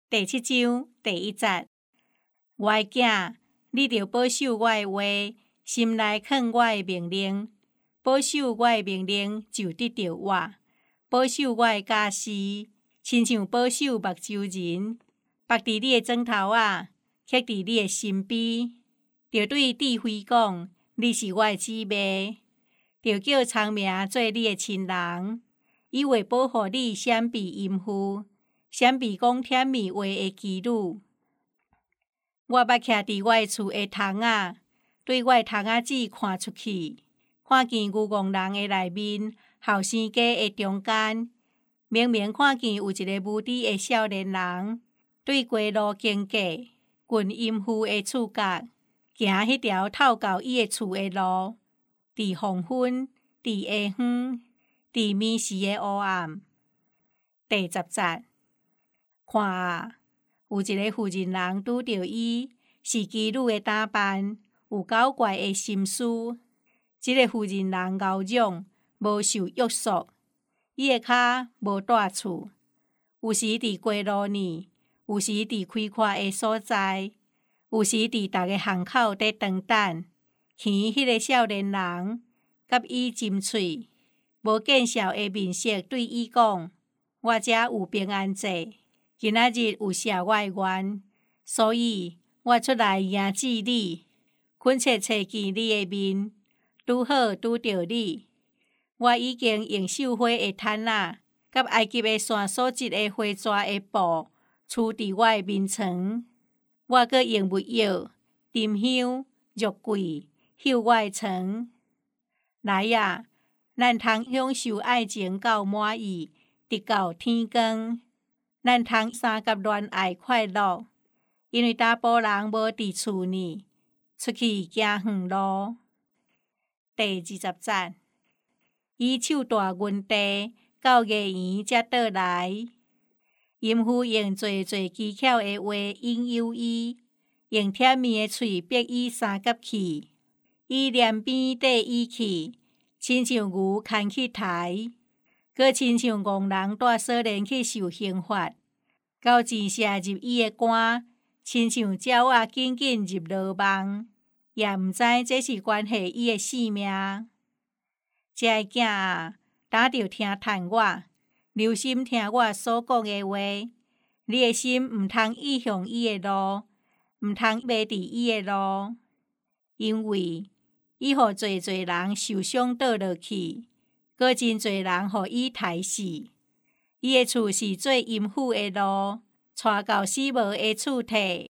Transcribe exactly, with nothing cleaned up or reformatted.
第七章第一節，我的囝，你著保守我的話，心內囥我的命令。保守我的命令，就得到我；保守我的教示，親像保守目睭人。放佇你的枕頭仔，刻佇你的身邊。著對智慧講，你是我的姊妹。著叫聰明做你的親人，伊會保護你閃避淫婦，閃避講甜蜜話的妓女。我捌徛佇我的厝的窗仔，對我的窗仔子看出去，看見牛戇人的內面，後生家的中間，明明看見有一個無知的少年人，對街路經過，近淫婦的厝角，行迄條透到伊的厝的路，佇黃昏，佇下昏，佇暝時的黑暗。第十節，看啊，有一個婦人人拄着伊，是妓女的打扮，有搞怪的心思。這個婦人人敖養，無受約束，伊的腳無帶厝，有時佇街路呢，有時佇開闊的所在，有時佇逐個巷口底長等，khiến迄個少年人甲伊親嘴，無見笑的面色對伊講：我遮有平安節，今仔日有赦我的願，所以我出來迎接你，懇切找見你的面，拄好拄着你。我已經用繡花的毯仔，甲埃及的線所織的花紙的布，攄佇我的面床。我閣用木藥、沉香、肉桂，繡我的床。來啊，咱通享受愛情到滿意，直到天光。咱通相甲戀愛快樂，因為查甫人無佇厝呢，出去行遠路。第二十節，伊手大銀地，到月圓才倒來。淫婦用濟濟技巧的話引誘伊，用甜蜜的喙逼伊相甲去。伊連鞭缀伊去，親像牛牽去刣，閣親像戇人帶少年去受刑罰。到錢射入伊的肝，親像鳥仔緊緊入牢網，也毋知這是關係伊的性命。這個囝啊，打著聽趁我，留心聽我所講的話。你的心毋通意向伊的路，毋通迷佇伊的路，因為伊互濟濟人受傷倒落去，閣真濟人互伊刣死。伊的厝是做淫婦的路，帶到死亡的厝體。